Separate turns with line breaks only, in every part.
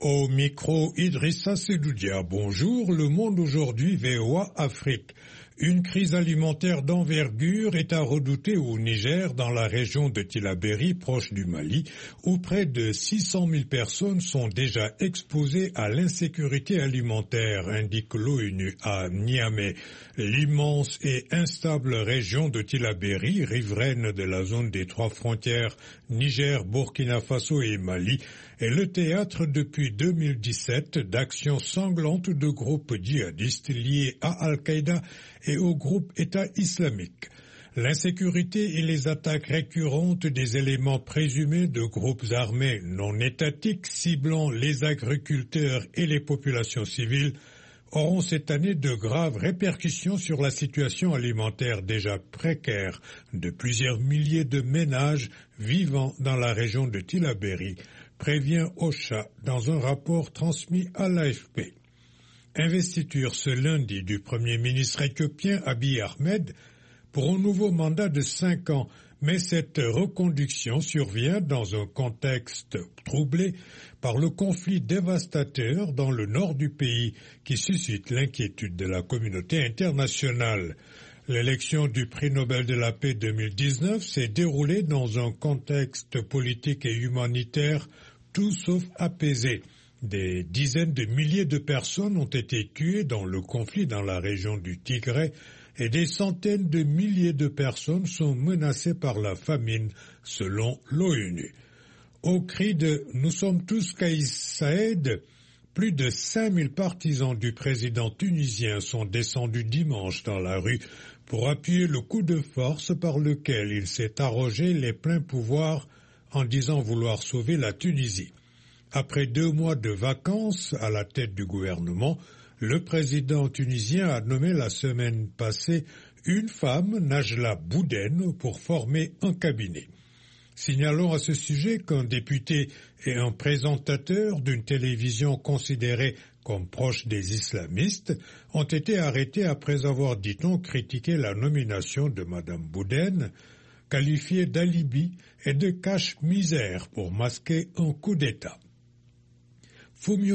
Au micro, Idrissa Sedoudia. Bonjour, Le Monde aujourd'hui, VOA Afrique. Une crise alimentaire d'envergure est à redouter au Niger, dans la région de Tillabéri, proche du Mali, où près de 600 000 personnes sont déjà exposées à l'insécurité alimentaire, indique l'ONU à Niamey. L'immense et instable région de Tillabéri, riveraine de la zone des trois frontières Niger, Burkina Faso et Mali, est le théâtre depuis 2017 d'actions sanglantes de groupes djihadistes liés à Al-Qaïda et au groupe État islamique. L'insécurité et les attaques récurrentes des éléments présumés de groupes armés non étatiques ciblant les agriculteurs et les populations civiles auront cette année de graves répercussions sur la situation alimentaire déjà précaire de plusieurs milliers de ménages vivant dans la région de Tillabéri, prévient OCHA dans un rapport transmis à l'AFP. Investiture ce lundi du Premier ministre éthiopien Abiy Ahmed pour un nouveau mandat de 5 ans, mais cette reconduction survient dans un contexte troublé par le conflit dévastateur dans le nord du pays qui suscite l'inquiétude de la communauté internationale. L'élection du prix Nobel de la paix 2019 s'est déroulée dans un contexte politique et humanitaire tout sauf apaisé. Des dizaines de milliers de personnes ont été tuées dans le conflit dans la région du Tigré et des centaines de milliers de personnes sont menacées par la famine, selon l'ONU. Au cri de « Nous sommes tous Kais Saïed », plus de 5000 partisans du président tunisien sont descendus dimanche dans la rue pour appuyer le coup de force par lequel il s'est arrogé les pleins pouvoirs en disant vouloir sauver la Tunisie. Après 2 mois de vacances à la tête du gouvernement, le président tunisien a nommé la semaine passée une femme, Najla Bouden, pour former un cabinet. Signalons à ce sujet qu'un député et un présentateur d'une télévision considérée comme proche des islamistes ont été arrêtés après avoir, dit-on, critiqué la nomination de Mme Bouden, qualifiée d'alibi et de cache-misère pour masquer un coup d'État. Fumio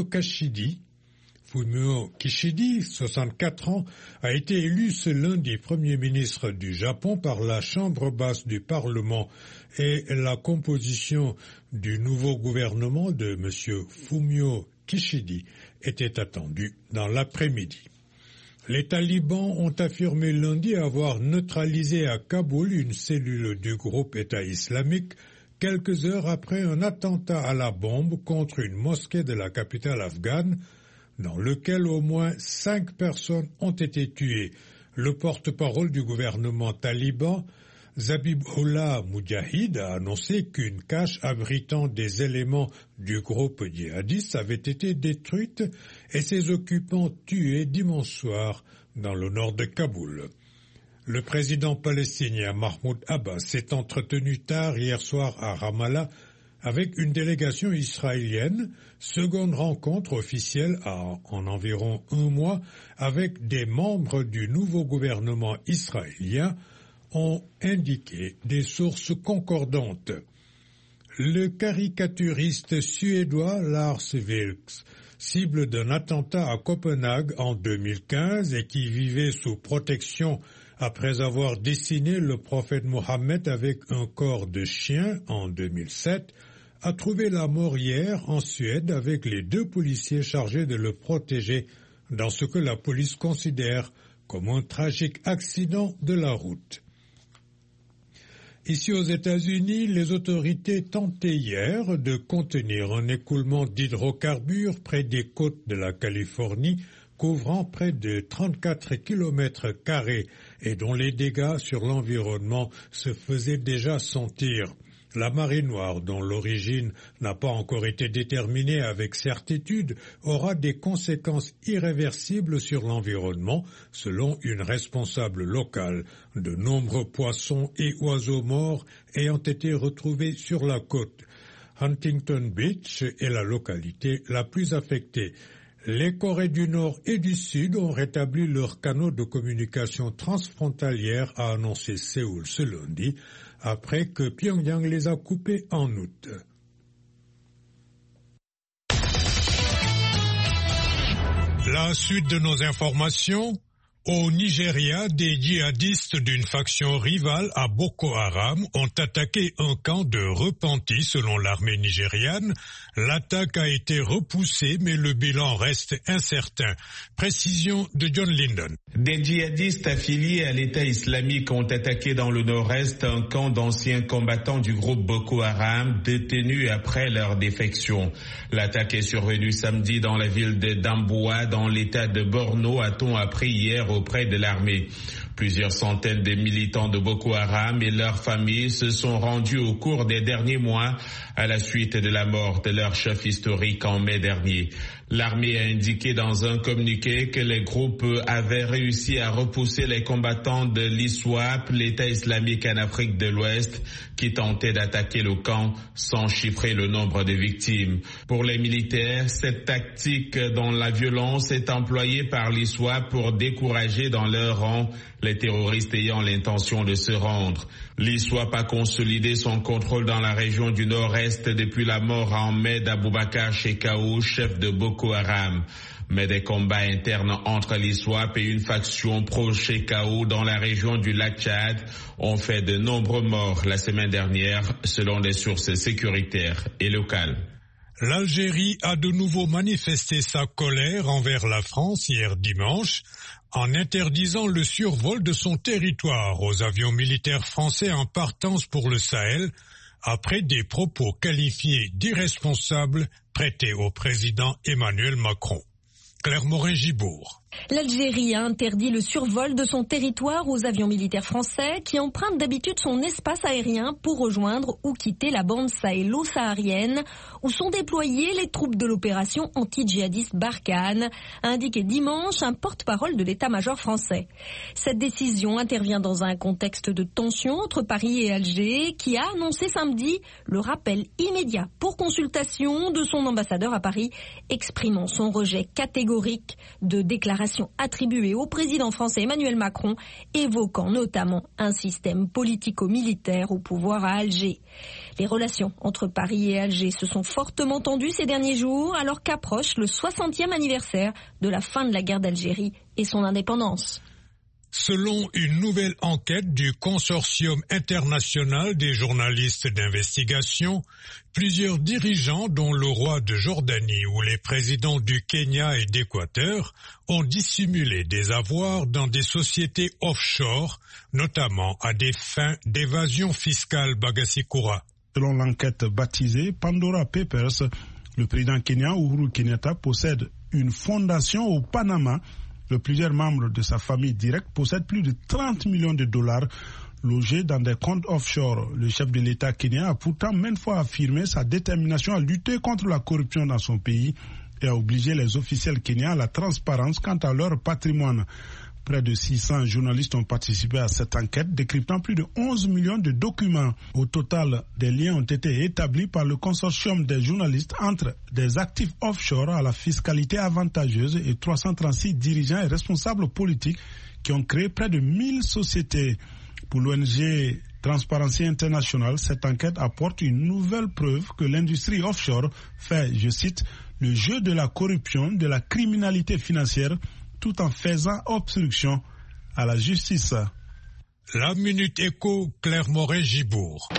Kishida, 64 ans, a été élu ce lundi Premier ministre du Japon par la Chambre basse du Parlement et la composition du nouveau gouvernement de M. Fumio Kishida était attendue dans l'après-midi. Les talibans ont affirmé lundi avoir neutralisé à Kaboul une cellule du groupe État islamique quelques heures après un attentat à la bombe contre une mosquée de la capitale afghane, dans lequel au moins 5 personnes ont été tuées. Le porte-parole du gouvernement taliban, Zabihullah Mujahid, a annoncé qu'une cache abritant des éléments du groupe djihadiste avait été détruite et ses occupants tués dimanche soir dans le nord de Kaboul. Le président palestinien Mahmoud Abbas s'est entretenu tard hier soir à Ramallah avec une délégation israélienne, seconde rencontre officielle en environ 1 mois avec des membres du nouveau gouvernement israélien, ont indiqué des sources concordantes. Le caricaturiste suédois Lars Vilks, cible d'un attentat à Copenhague en 2015 et qui vivait sous protection après avoir dessiné le prophète Mohammed avec un corps de chien en 2007, a trouvé la mort hier en Suède avec les 2 policiers chargés de le protéger dans ce que la police considère comme un tragique accident de la route. Ici aux États-Unis, les autorités tentaient hier de contenir un écoulement d'hydrocarbures près des côtes de la Californie, couvrant près de 34 km² et dont les dégâts sur l'environnement se faisaient déjà sentir. La marée noire, dont l'origine n'a pas encore été déterminée avec certitude, aura des conséquences irréversibles sur l'environnement, selon une responsable locale. De nombreux poissons et oiseaux morts ayant été retrouvés sur la côte. Huntington Beach est la localité la plus affectée. Les Corées du Nord et du Sud ont rétabli leurs canaux de communication transfrontalière, a annoncé Séoul ce lundi, après que Pyongyang les a coupés en août. La suite de nos informations. Au Nigeria, des djihadistes d'une faction rivale à Boko Haram ont attaqué un camp de repentis selon l'armée nigériane. L'attaque a été repoussée, mais le bilan reste incertain. Précision de John Linden.
Des djihadistes affiliés à l'État islamique ont attaqué dans le nord-est un camp d'anciens combattants du groupe Boko Haram détenus après leur défection. L'attaque est survenue samedi dans la ville de Damboa, dans l'État de Borno, a-t-on appris hier auprès de l'armée. Plusieurs centaines de militants de Boko Haram et leurs familles se sont rendus au cours des derniers mois à la suite de la mort de leur chef historique en mai dernier. L'armée a indiqué dans un communiqué que les groupes avaient réussi à repousser les combattants de l'ISWAP, l'État islamique en Afrique de l'Ouest, qui tentaient d'attaquer le camp sans chiffrer le nombre de victimes. Pour les militaires, cette tactique dont la violence est employée par l'ISWAP pour décourager dans leur rang les terroristes ayant l'intention de se rendre. L'ISWAP a consolidé son contrôle dans la région du nord-est depuis la mort en mai d'Aboubacar Shekau, chef de Boko Haram. Mais des combats internes entre l'ISWAP et une faction pro-Shekau dans la région du lac Tchad ont fait de nombreux morts la semaine dernière, selon des sources sécuritaires et locales.
L'Algérie a de nouveau manifesté sa colère envers la France hier dimanche en interdisant le survol de son territoire aux avions militaires français en partance pour le Sahel après des propos qualifiés d'irresponsables prêtés au président Emmanuel Macron. Claire Morin-Gibourg.
L'Algérie a interdit le survol de son territoire aux avions militaires français qui empruntent d'habitude son espace aérien pour rejoindre ou quitter la bande sahélo-saharienne où sont déployées les troupes de l'opération anti-djihadiste Barkhane, a indiqué dimanche un porte-parole de l'état-major français. Cette décision intervient dans un contexte de tension entre Paris et Alger qui a annoncé samedi le rappel immédiat pour consultation de son ambassadeur à Paris, exprimant son rejet catégorique de déclarations attribuées au président français Emmanuel Macron, évoquant notamment un système politico-militaire au pouvoir à Alger. Les relations entre Paris et Alger se sont fortement tendues ces derniers jours alors qu'approche le 60e anniversaire de la fin de la guerre d'Algérie et son indépendance.
Selon une nouvelle enquête du Consortium international des journalistes d'investigation, plusieurs dirigeants, dont le roi de Jordanie ou les présidents du Kenya et d'Équateur, ont dissimulé des avoirs dans des sociétés offshore, notamment à des fins d'évasion fiscale. Bagassikura.
Selon l'enquête baptisée Pandora Papers, le président kenyan Uhuru Kenyatta possède une fondation au Panama. Plusieurs membres de sa famille directe possèdent plus de 30 millions de dollars logés dans des comptes offshore. Le chef de l'État kenyan a pourtant maintes fois affirmé sa détermination à lutter contre la corruption dans son pays et à obliger les officiels kenyans à la transparence quant à leur patrimoine. Près de 600 journalistes ont participé à cette enquête, décryptant plus de 11 millions de documents. Au total, des liens ont été établis par le consortium des journalistes entre des actifs offshore à la fiscalité avantageuse et 336 dirigeants et responsables politiques qui ont créé près de 1000 sociétés. Pour l'ONG Transparency International, cette enquête apporte une nouvelle preuve que l'industrie offshore fait, je cite, le jeu de la corruption, de la criminalité financière, tout en faisant obstruction à la justice.
La Minute Éco, Claire Morin-Gibourg.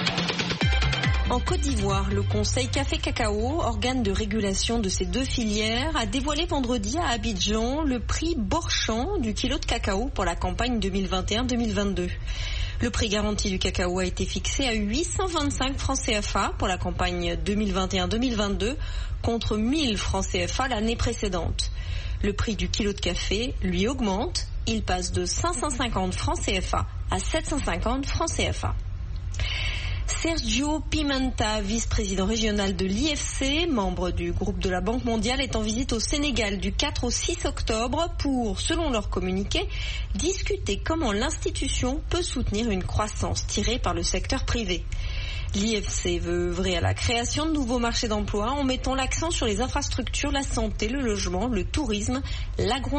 En Côte d'Ivoire, le Conseil Café-Cacao, organe de régulation de ces deux filières, a dévoilé vendredi à Abidjan le prix Borchamp du kilo de cacao pour la campagne 2021-2022. Le prix garanti du cacao a été fixé à 825 francs CFA pour la campagne 2021-2022 contre 1000 francs CFA l'année précédente. Le prix du kilo de café, lui, augmente. Il passe de 550 francs CFA à 750 francs CFA. Sergio Pimenta, vice-président régional de l'IFC, membre du groupe de la Banque mondiale, est en visite au Sénégal du 4 au 6 octobre pour, selon leur communiqué, discuter comment l'institution peut soutenir une croissance tirée par le secteur privé. L'IFC veut œuvrer à la création de nouveaux marchés d'emploi en mettant l'accent sur les infrastructures, la santé, le logement, le tourisme,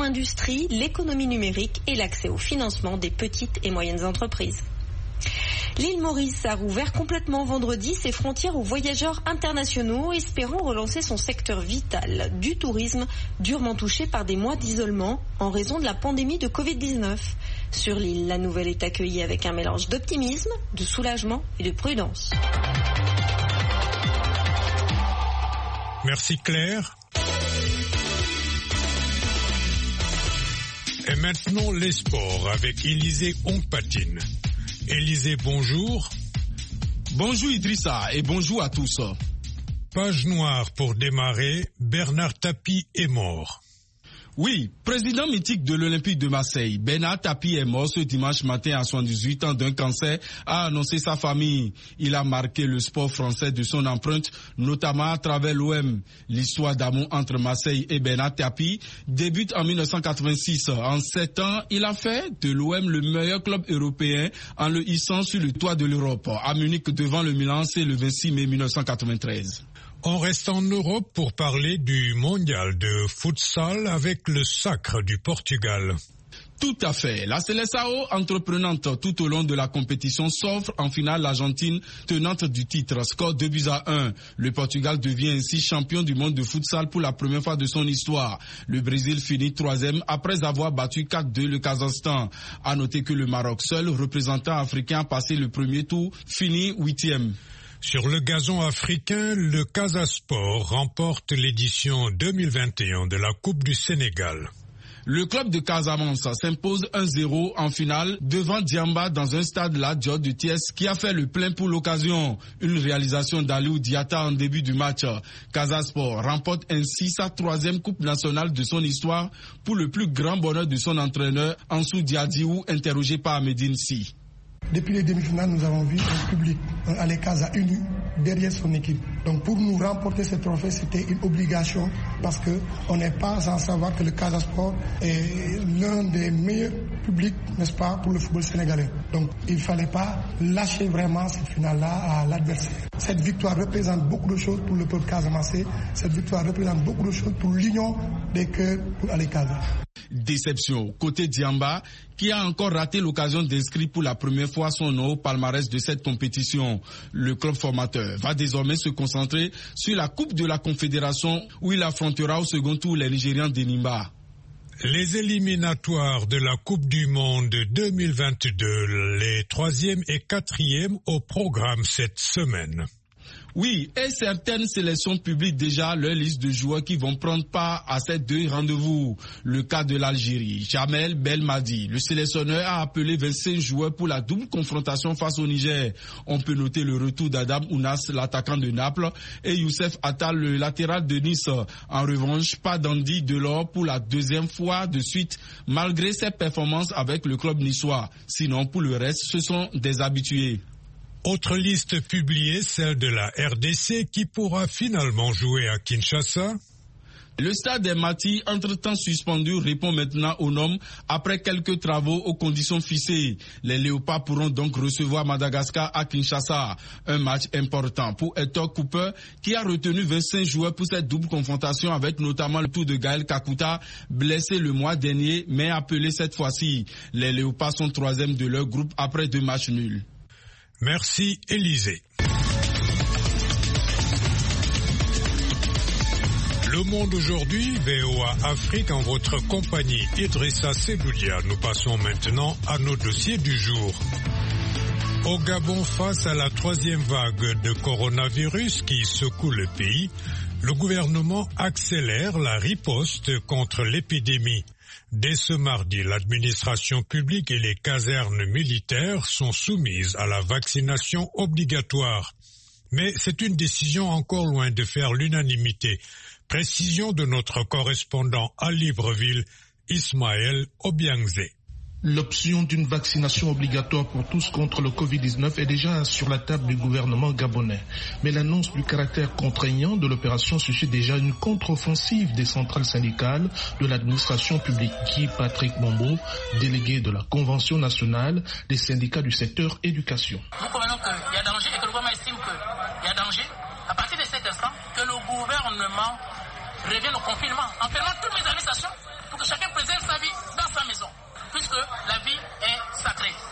l'agro-industrie, l'économie numérique et l'accès au financement des petites et moyennes entreprises. L'île Maurice a rouvert complètement vendredi ses frontières aux voyageurs internationaux, espérant relancer son secteur vital du tourisme, durement touché par des mois d'isolement en raison de la pandémie de Covid-19. Sur l'île, la nouvelle est accueillie avec un mélange d'optimisme, de soulagement et de prudence.
Merci Claire. Et maintenant les sports avec Élisée Ompatine. Élisée, bonjour.
Bonjour Idrissa et bonjour à tous.
Page noire pour démarrer, Bernard Tapie est mort.
Oui, président mythique de l'Olympique de Marseille, Bernard Tapie est mort ce dimanche matin à 78 ans d'un cancer, a annoncé sa famille. Il a marqué le sport français de son empreinte, notamment à travers l'OM. L'histoire d'amour entre Marseille et Bernard Tapie débute en 1986. En 7 ans, il a fait de l'OM le meilleur club européen en le hissant sur le toit de l'Europe, à Munich devant le Milan, c'est le 26 mai 1993.
On reste en Europe pour parler du mondial de futsal avec le sacre du Portugal.
Tout à fait. La Seleção, entreprenante tout au long de la compétition, s'offre en finale l'Argentine, tenante du titre. Score 2-1. Le Portugal devient ainsi champion du monde de futsal pour la première fois de son histoire. Le Brésil finit 3e après avoir battu 4-2 le Kazakhstan. À noter que le Maroc, seul représentant africain, a passé le premier tour, finit 8e.
Sur le gazon africain, le Casasport remporte l'édition 2021 de la Coupe du Sénégal.
Le club de Casamance s'impose 1-0 en finale devant Diamba dans un stade La Dior de Thiès qui a fait le plein pour l'occasion. Une réalisation d'Aliou Diatta en début du match. Casasport remporte ainsi sa 3e Coupe nationale de son histoire pour le plus grand bonheur de son entraîneur Ansou Diadiou, interrogé par Medine Si.
Depuis les demi-finales, nous avons vu un public, un Alekaza uni derrière son équipe. Donc pour nous remporter ce trophée, c'était une obligation parce qu'on n'est pas sans savoir que le Casasport est l'un des meilleurs publics, n'est-ce pas, pour le football sénégalais. Donc il ne fallait pas lâcher vraiment cette finale-là à l'adversaire. Cette victoire représente beaucoup de choses pour le peuple casamancé. Cette victoire représente beaucoup de choses pour l'union des cœurs pour Alekaza.
Déception côté Diamba, qui a encore raté l'occasion d'inscrire pour la première fois son nom au palmarès de cette compétition. Le club formateur va désormais se concentrer sur la Coupe de la Confédération où il affrontera au second tour les Nigérians d'Enimba.
Les éliminatoires de la Coupe du Monde 2022, les 3e et 4e au programme cette semaine.
Oui, et certaines sélections publient déjà leur liste de joueurs qui vont prendre part à ces 2 rendez-vous. Le cas de l'Algérie, Jamel Belmadi, le sélectionneur a appelé 25 joueurs pour la double confrontation face au Niger. On peut noter le retour d'Adam Ounas, l'attaquant de Naples, et Youssef Attal, le latéral de Nice. En revanche, pas d'Andy Delors pour la 2e fois de suite, malgré ses performances avec le club niçois. Sinon, pour le reste, ce sont des habitués.
Autre liste publiée, celle de la RDC qui pourra finalement jouer à Kinshasa.
Le stade des Mati, entre-temps suspendu, répond maintenant aux normes après quelques travaux aux conditions fixées. Les Léopards pourront donc recevoir Madagascar à Kinshasa. Un match important pour Hector Cooper qui a retenu 25 joueurs pour cette double confrontation avec notamment le tour de Gaël Kakuta, blessé le mois dernier mais appelé cette fois-ci. Les Léopards sont 3e de leur groupe après 2 matchs nuls.
Merci Élisée. Le Monde aujourd'hui, VOA Afrique en votre compagnie, Idrissa Sedoudia. Nous passons maintenant à nos dossiers du jour. Au Gabon, face à la 3e vague de coronavirus qui secoue le pays, le gouvernement accélère la riposte contre l'épidémie. Dès ce mardi, l'administration publique et les casernes militaires sont soumises à la vaccination obligatoire. Mais c'est une décision encore loin de faire l'unanimité. Précision de notre correspondant à Libreville, Ismaël Obiangze.
L'option d'une vaccination obligatoire pour tous contre le Covid-19 est déjà sur la table du gouvernement gabonais. Mais l'annonce du caractère contraignant de l'opération suscite déjà une contre-offensive des centrales syndicales de l'administration publique. Guy Patrick Mombo, délégué de la Convention nationale des syndicats du secteur éducation.
Nous convenons qu'il y a danger et que le gouvernement estime qu'il y a danger. À partir de cet instant, que le gouvernement revienne au confinement en fermant toutes les administrations pour que chacun préserve sa vie dans sa maison. Puisque la vie est sacrée. Et dans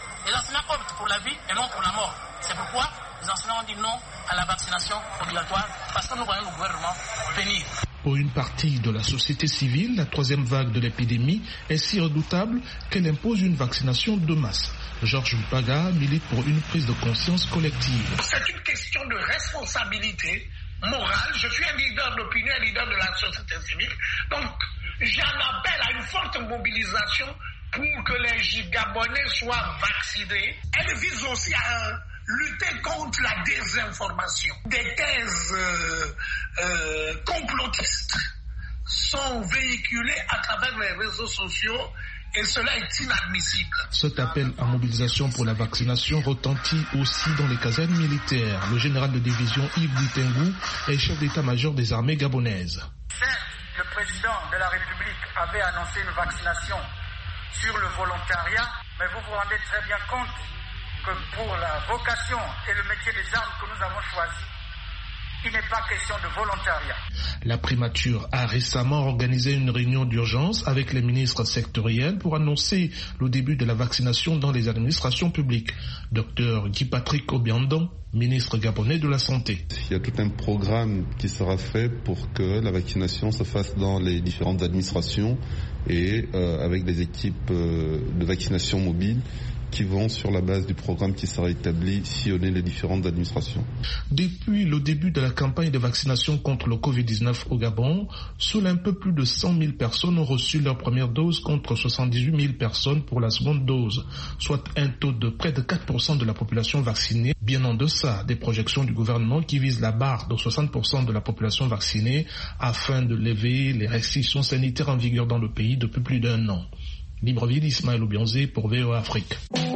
enseignants optent pour la vie et non pour la mort. C'est pourquoi les enseignants ont dit non à la vaccination obligatoire parce que nous voyons le gouvernement venir.
Pour une partie de la société civile, la troisième vague de l'épidémie est si redoutable qu'elle impose une vaccination de masse. Georges Mpaga milite pour une prise de conscience collective.
C'est une question de responsabilité morale. Je suis un leader d'opinion, un leader de la société civile. Donc, j'en appelle à une forte mobilisation pour que les Gabonais soient vaccinés. Elle vise aussi à lutter contre la désinformation. Des thèses complotistes sont véhiculées à travers les réseaux sociaux et cela est inadmissible.
Cet appel à mobilisation pour la vaccination retentit aussi dans les casernes militaires. Le général de division Yves Ditengou est chef d'état-major des armées gabonaises.
Le président de la République avait annoncé une vaccination sur le volontariat, mais vous vous rendez très bien compte que pour la vocation et le métier des armes que nous avons choisi, il n'est pas question de volontariat.
La primature a récemment organisé une réunion d'urgence avec les ministres sectoriels pour annoncer le début de la vaccination dans les administrations publiques. Dr Guy-Patrick Obiandon, ministre gabonais de la Santé.
Il y a tout un programme qui sera fait pour que la vaccination se fasse dans les différentes administrations et avec des équipes de vaccination mobile qui vont, sur la base du programme qui sera établi, sillonner les différentes administrations.
Depuis le début de la campagne de vaccination contre le Covid-19 au Gabon, seuls un peu plus de 100 000 personnes ont reçu leur première dose contre 78 000 personnes pour la seconde dose, soit un taux de près de 4% de la population vaccinée, bien en deçà des projections du gouvernement qui visent la barre de 60% de la population vaccinée afin de lever les restrictions sanitaires en vigueur dans le pays depuis plus d'1 an. Libreville, Ismaël Obianzé pour VOA Afrique.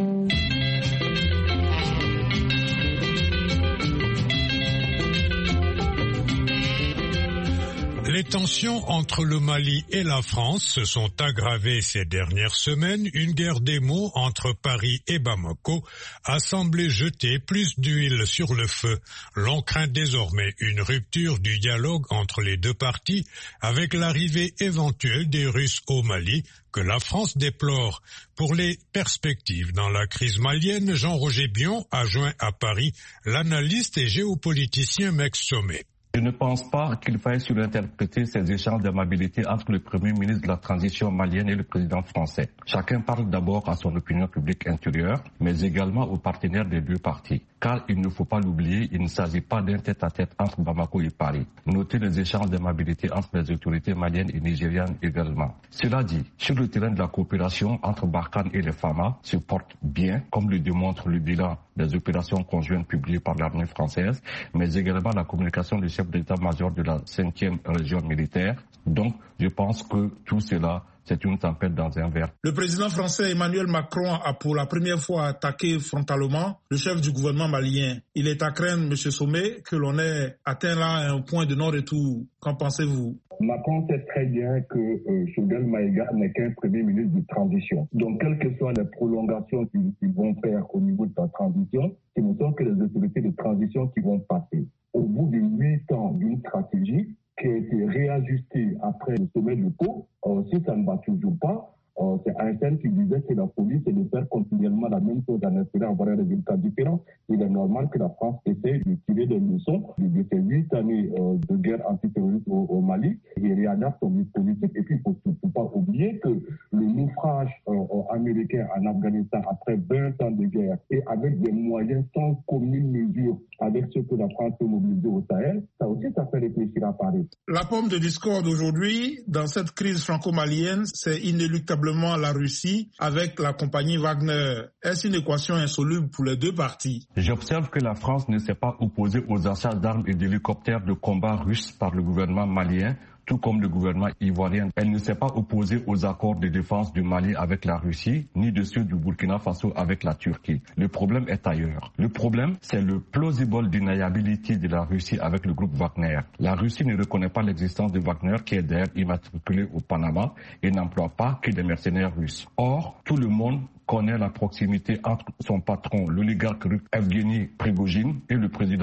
Les tensions entre le Mali et la France se sont aggravées ces dernières semaines. Une guerre des mots entre Paris et Bamako a semblé jeter plus d'huile sur le feu. L'on craint désormais une rupture du dialogue entre les deux parties avec l'arrivée éventuelle des Russes au Mali que la France déplore. Pour les perspectives dans la crise malienne, Jean-Roger Bion a joint à Paris l'analyste et géopoliticien Mex Sommet.
Je ne pense pas qu'il faille surinterpréter ces échanges d'amabilité entre le Premier ministre de la transition malienne et le président français. Chacun parle d'abord à son opinion publique intérieure, mais également aux partenaires des deux parties. Car il ne faut pas l'oublier, il ne s'agit pas d'un tête-à-tête entre Bamako et Paris. Notez les échanges d'amabilité entre les autorités maliennes et nigérianes également. Cela dit, sur le terrain de la coopération entre Barkhane et les FAMA se porte bien, comme le démontre le bilan des opérations conjointes publiées par l'armée française, mais également la communication du chef d'état-major de la 5e région militaire. Donc, je pense que tout cela, c'est une tempête dans un verre.
Le président français Emmanuel Macron a pour la première fois attaqué frontalement le chef du gouvernement malien. Il est à craindre, M. Sommet, que l'on ait atteint là un point de non-retour. Qu'en pensez-vous?
Macron sait très bien que Choguel Maïga n'est qu'un premier ministre de transition. Donc, quelles que soient les prolongations qu'ils vont faire au niveau de sa transition, ce ne sont que les autorités de transition qui vont passer. Au bout de 8 ans d'une stratégie qui a été réajustée après le sommet de Pau, si ça ne va toujours pas, c'est Einstein qui disait que la police est de faire continuellement la même chose en espérant avoir un résultat différent. Il est normal que la France essaie de tirer des leçons de ces 8 années de guerre antiterroriste au Mali et réadapte son dispositif. Et puis, il ne faut pas oublier que le naufrage américain en Afghanistan après 20 ans de guerre et avec des moyens sans commune mesure avec ce que la France peut mobiliser au Sahel, ça aussi, ça fait réfléchir à Paris.
La pomme de discorde aujourd'hui, dans cette crise franco-malienne, c'est inéluctablement la Russie avec la compagnie Wagner. Est-ce une équation insoluble pour les deux parties?
J'observe que la France ne s'est pas opposée aux achats d'armes et d'hélicoptères de combat russes par le gouvernement malien, tout comme le gouvernement ivoirien. Elle ne s'est pas opposée aux accords de défense du Mali avec la Russie, ni de ceux du Burkina Faso avec la Turquie. Le problème est ailleurs. Le problème, c'est le plausible deniability de la Russie avec le groupe Wagner. La Russie ne reconnaît pas l'existence de Wagner, qui est d'ailleurs immatriculé au Panama, et n'emploie pas que des mercenaires russes. Or, tout le monde connaît la proximité entre son patron, l'oligarque russe Evgeny Prigojine, et le président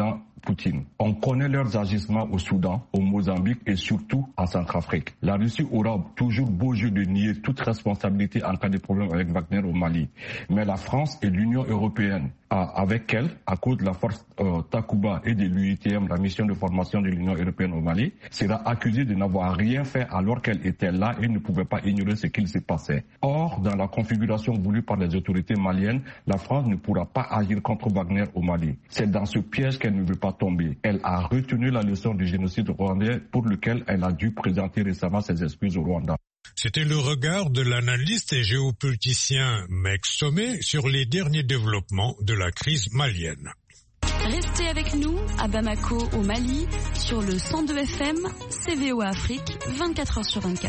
Poutine. On connaît leurs agissements au Soudan, au Mozambique et surtout en Centrafrique. La Russie aura toujours beau jeu de nier toute responsabilité en cas de problème avec Wagner au Mali. Mais la France et l'Union européenne, avec elle, à cause de la force Takuba et de l'UITM, la mission de formation de l'Union européenne au Mali, sera accusée de n'avoir rien fait alors qu'elle était là et ne pouvait pas ignorer ce qu'il se passait. Or, dans la configuration voulue par les autorités maliennes, la France ne pourra pas agir contre Wagner au Mali. C'est dans ce piège qu'elle ne veut pas tomber. Elle a retenu la leçon du génocide rwandais pour lequel elle a dû présenter récemment ses excuses au Rwanda.
C'était le regard de l'analyste et géopoliticien Mex Sommet sur les derniers développements de la crise malienne.
Restez avec nous à Bamako au Mali sur le 102 FM, CVOA Afrique, 24h/24.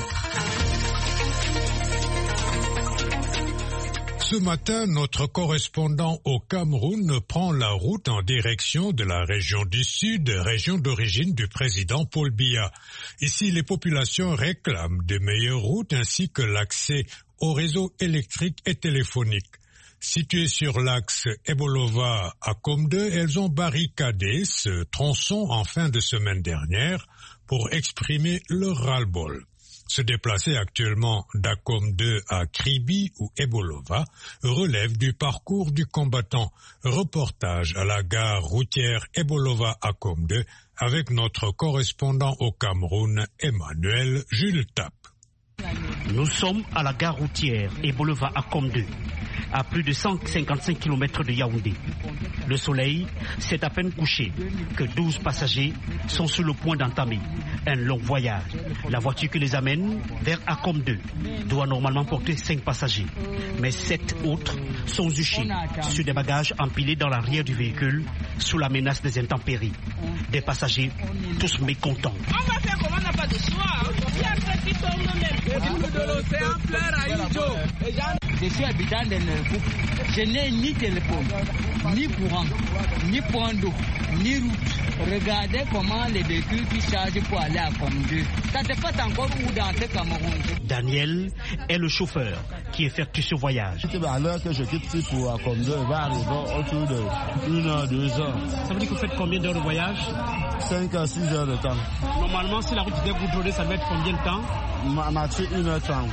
Ce matin, notre correspondant au Cameroun prend la route en direction de la région du Sud, région d'origine du président Paul Biya. Ici, les populations réclament de meilleures routes ainsi que l'accès au réseau électrique et téléphonique. Situées sur l'axe Ebolova à Komde, elles ont barricadé ce tronçon en fin de semaine dernière pour exprimer leur ras-le-bol. Se déplacer actuellement d'Akomde à Kribi ou Ebolova relève du parcours du combattant. Reportage à la gare routière Ebolova-Akomde avec notre correspondant au Cameroun, Emmanuel Jules Tap.
Nous sommes à la gare routière Ebolova-Akomde, à plus de 155 km de Yaoundé. Le soleil s'est à peine couché que 12 passagers sont sur le point d'entamer un long voyage. La voiture qui les amène vers Akomde doit normalement porter 5 passagers. Mais 7 autres sont juchés sur des bagages empilés dans l'arrière du véhicule sous la menace des intempéries. Des passagers tous mécontents.
On va faire comme on n'a pas de choix. Il y a ceux qui tombent même. De l'océan pleure à Ijo.
Je suis habitant de Nerfou. Je n'ai ni téléphone, ni courant, ni point d'eau, ni route. Regardez comment les véhicules qui chargent pour aller à Komdu. Ça ne fait pas encore où dans ce Cameroun.
Daniel est le chauffeur qui effectue ce voyage.
À l'heure que je quitte ici pour Komdu, il va arriver autour de 1 heure, 2 heures.
Ça veut dire que vous faites combien d'heures de voyage?
5 à 6 heures de temps.
Normalement, si la route était goudronnée, ça va être combien de temps?
Marcher 1h30.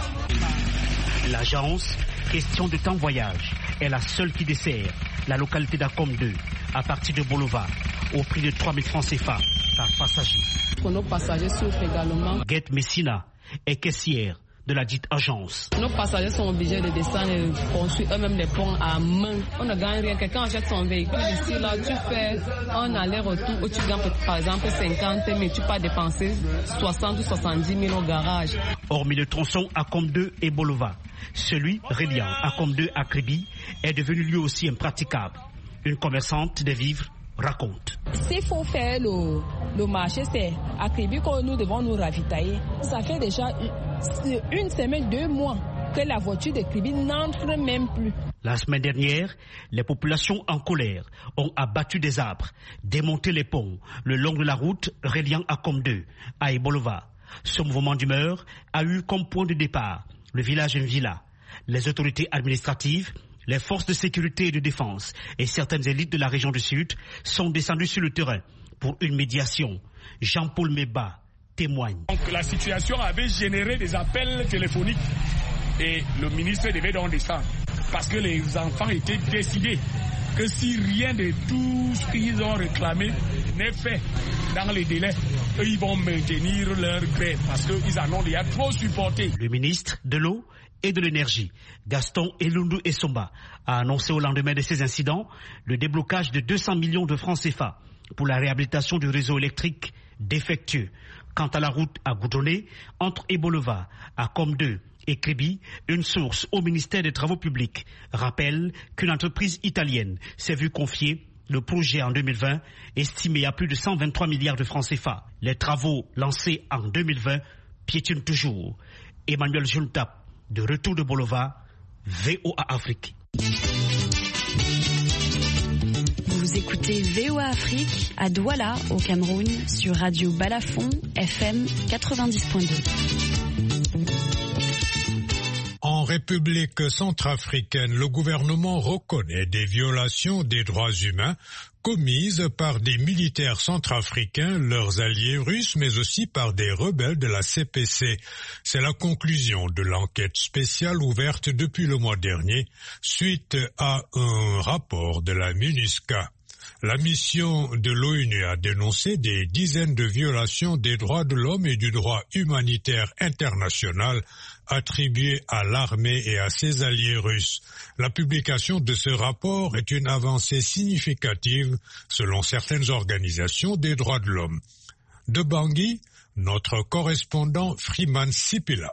L'agence Question de temps voyage est la seule qui dessert la localité d'Akomde à partir de Bolova au prix de 3 000 francs CFA par passager.
Pour nos passagers souffrent également.
Guette Messina est caissière de la dite agence.
Nos passagers sont obligés de descendre et construire eux-mêmes les ponts à main. On ne gagne rien. Quelqu'un achète son véhicule ici, là, tu fais un aller-retour où tu gagnes par exemple 50 000, mais tu peux dépenser 60 ou 70 000 au garage.
Hormis le tronçon Akomde et Bolova, celui reliant Akomde à Kribi est devenu lui aussi impraticable. Une commerçante des vivres raconte.
S'il faut faire le marché, c'est à Kribi que nous devons nous ravitailler. Ça fait déjà 1 semaine, 2 mois que la voiture de Kribi n'entre même plus.
La semaine dernière, les populations en colère ont abattu des arbres, démonté les ponts le long de la route reliant Akomde à Ebolova. Ce mouvement d'humeur a eu comme point de départ le village Mvila. Les autorités administratives, les forces de sécurité et de défense et certaines élites de la région du Sud sont descendues sur le terrain pour une médiation. Jean-Paul Meba témoigne.
Donc la situation avait généré des appels téléphoniques et le ministre devait donc descendre parce que les enfants étaient décidés que si rien de tout ce qu'ils ont réclamé n'est fait dans les délais, eux ils vont maintenir leur grève parce qu'ils en ont déjà trop supporté.
Le ministre de l'eau et de l'énergie, Gaston Elundu Essomba, a annoncé au lendemain de ces incidents le déblocage de 200 millions de francs CFA pour la réhabilitation du réseau électrique défectueux. Quant à la route à goudronner entre Ebolova, Akomde et Kribi, une source au ministère des Travaux publics rappelle qu'une entreprise italienne s'est vue confier le projet en 2020, estimé à plus de 123 milliards de francs CFA. Les travaux lancés en 2020 piétinent toujours. Emmanuel Juntap, de retour de Bolova, VOA Afrique.
Vous écoutez VOA Afrique à Douala, au Cameroun, sur Radio Balafon, FM 90.2.
En République centrafricaine, le gouvernement reconnaît des violations des droits humains commises par des militaires centrafricains, leurs alliés russes, mais aussi par des rebelles de la CPC. C'est la conclusion de l'enquête spéciale ouverte depuis le mois dernier, suite à un rapport de la MINUSCA. La mission de l'ONU a dénoncé des dizaines de violations des droits de l'homme et du droit humanitaire international attribués à l'armée et à ses alliés russes. La publication de ce rapport est une avancée significative selon certaines organisations des droits de l'homme. De Bangui, notre correspondant Freeman Sipila.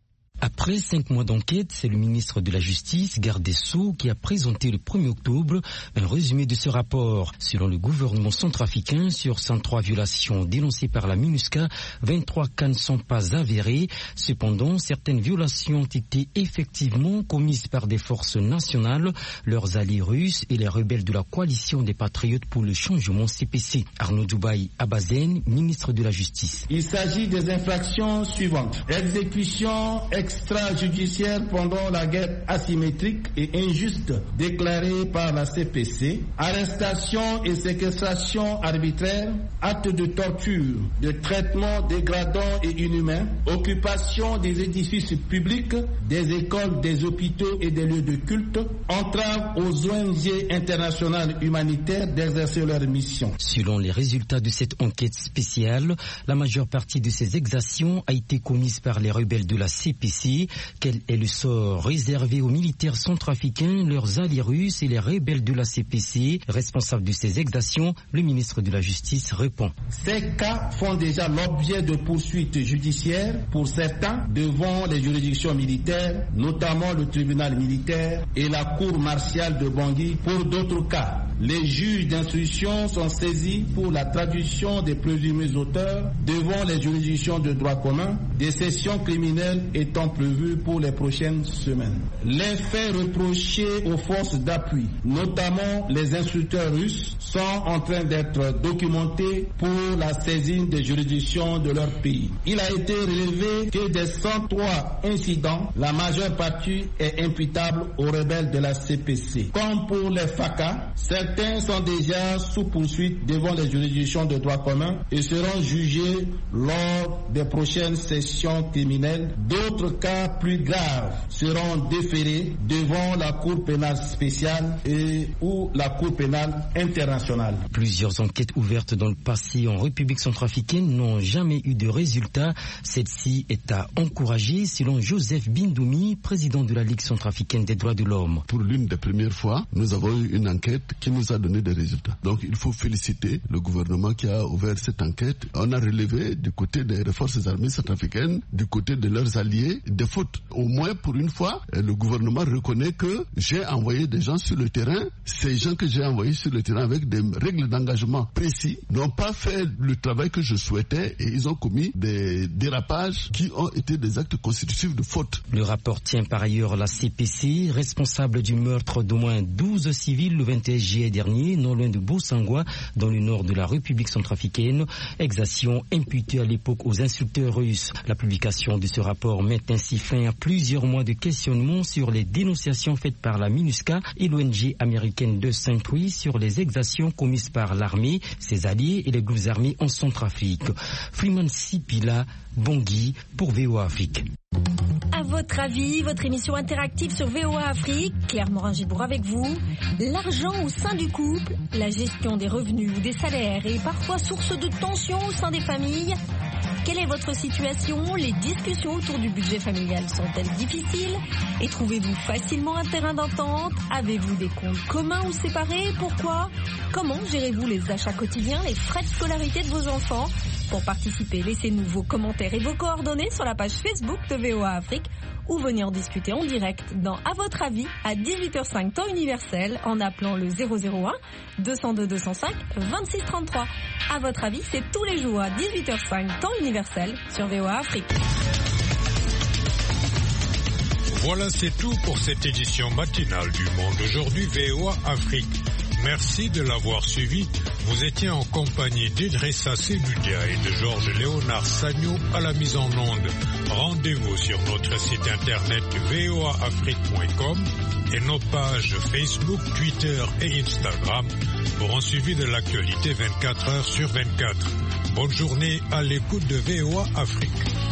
Après 5 mois d'enquête, c'est le ministre de la Justice, garde des Sceaux, qui a présenté le 1er octobre un résumé de ce rapport. Selon le gouvernement centrafricain, sur 103 violations dénoncées par la MINUSCA, 23 cas ne sont pas avérés. Cependant, certaines violations ont été effectivement commises par des forces nationales, leurs alliés russes et les rebelles de la coalition des patriotes pour le changement CPC. Arnaud Doubaï Abazen, ministre de la Justice.
Il s'agit des infractions suivantes. Exécution extrajudiciaire pendant la guerre asymétrique et injuste déclarée par la CPC, arrestation et séquestration arbitraire, actes de torture, de traitement dégradant et inhumain, occupation des édifices publics, des écoles, des hôpitaux et des lieux de culte, entrave aux ONG internationales humanitaires d'exercer leur mission.
Selon les résultats de cette enquête spéciale, la majeure partie de ces exactions a été commise par les rebelles de la CPC. Quel est le sort réservé aux militaires centrafricains, leurs alliés russes et les rebelles de la CPC? Responsable de ces exactions, le ministre de la Justice répond.
Ces cas font déjà l'objet de poursuites judiciaires pour certains devant les juridictions militaires, notamment le tribunal militaire et la cour martiale de Bangui. Pour d'autres cas, les juges d'instruction sont saisis pour la traduction des présumés auteurs devant les juridictions de droit commun, des sessions criminelles étant prévues pour les prochaines semaines. Les faits reprochés aux forces d'appui, notamment les instructeurs russes, sont en train d'être documentés pour la saisine des juridictions de leur pays. Il a été relevé que des 103 incidents, la majeure partie est imputable aux rebelles de la CPC. Comme pour les FACA, certains sont déjà sous poursuite devant les juridictions de droit commun et seront jugés lors des prochaines sessions criminelles. D'autres cas plus graves seront déférés devant la Cour pénale spéciale et ou la Cour pénale internationale.
Plusieurs enquêtes ouvertes dans le passé en République centrafricaine n'ont jamais eu de résultat. Celle-ci est à encourager, selon Joseph Bindoumi, président de la Ligue centrafricaine des droits de l'homme.
Pour l'une des premières fois, nous avons eu une enquête qui nous a donné des résultats. Donc il faut féliciter le gouvernement qui a ouvert cette enquête. On a relevé du côté des forces armées centrafricaines, du côté de leurs alliés, des fautes. Au moins pour une fois, le gouvernement reconnaît que j'ai envoyé des gens sur le terrain. Ces gens que j'ai envoyés sur le terrain avec des règles d'engagement précis n'ont pas fait le travail que je souhaitais et ils ont commis des dérapages qui ont été des actes constitutifs de faute.
Le rapport tient par ailleurs la CPC, responsable du meurtre d'au moins 12 civils le 21 juillet dernier, non loin de Boussangwa, dans le nord de la République centrafricaine, exaction imputée à l'époque aux instructeurs russes. La publication de ce rapport met ainsi fin à plusieurs mois de questionnements sur les dénonciations faites par la MINUSCA et l'ONG américaine de Saint-Louis sur les exactions commises par l'armée, ses alliés et les groupes armés en Centrafrique. Freeman Sipila, Bangui pour VOA Afrique.
À votre avis, votre émission interactive sur VOA Afrique, Claire Morin-Gibourg avec vous. L'argent au sein du couple, la gestion des revenus ou des salaires est parfois source de tensions au sein des familles. Quelle est votre situation? Les discussions autour du budget familial sont-elles difficiles? Et trouvez-vous facilement un terrain d'entente? Avez-vous des comptes communs ou séparés? Pourquoi? Comment gérez-vous les achats quotidiens, les frais de scolarité de vos enfants? Pour participer, laissez-nous vos commentaires et vos coordonnées sur la page Facebook de VOA Afrique ou venez en discuter en direct dans À votre avis à 18h05 temps universel en appelant le 001 202 205 26 33. À votre avis, c'est tous les jours à 18h05 temps universel sur VOA Afrique.
Voilà, c'est tout pour cette édition matinale du Monde aujourd'hui VOA Afrique. Merci de l'avoir suivi. Vous étiez en compagnie d'Idrissa Sedoudia et de Georges Léonard Sagno à la mise en onde. Rendez-vous sur notre site internet voaafrique.com et nos pages Facebook, Twitter et Instagram pour un suivi de l'actualité 24 heures sur 24. Bonne journée à l'écoute de VOA Afrique.